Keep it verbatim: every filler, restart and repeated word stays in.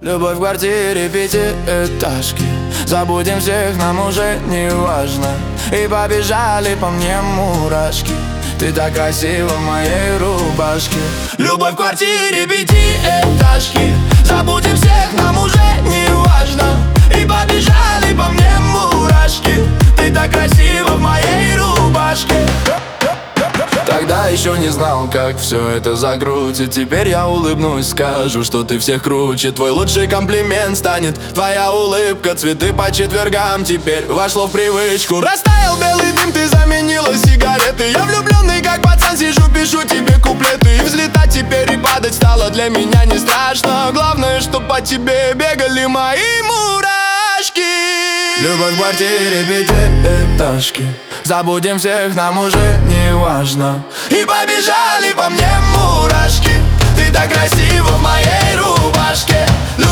Любовь в квартире пятиэтажки. Забудем всех, нам уже не важно. И побежали по мне мурашки. Ты так красива в моей рубашке. Любовь в квартире пятиэтажки. Забудем всех, нам уже не важно. И побежали по мне мурашки. Ты так красива в моей рубашке. Тогда еще не знал, как все это закрутит. Теперь я улыбнусь, скажу, что ты всех круче. Твой лучший комплимент станет твоя улыбка. Цветы по четвергам теперь вошло в привычку. Растаял белый дым, ты заменила сигареты. Я влюбленный как пацан, сижу, пишу тебе куплеты. И взлетать теперь и падать стало для меня не страшно. Главное, чтоб по тебе бегали мои мурашки. Любовь в квартире пятиэтажки. Забудем всех, нам уже не важно. И побежали по мне мурашки. Ты так красива в моей рубашке.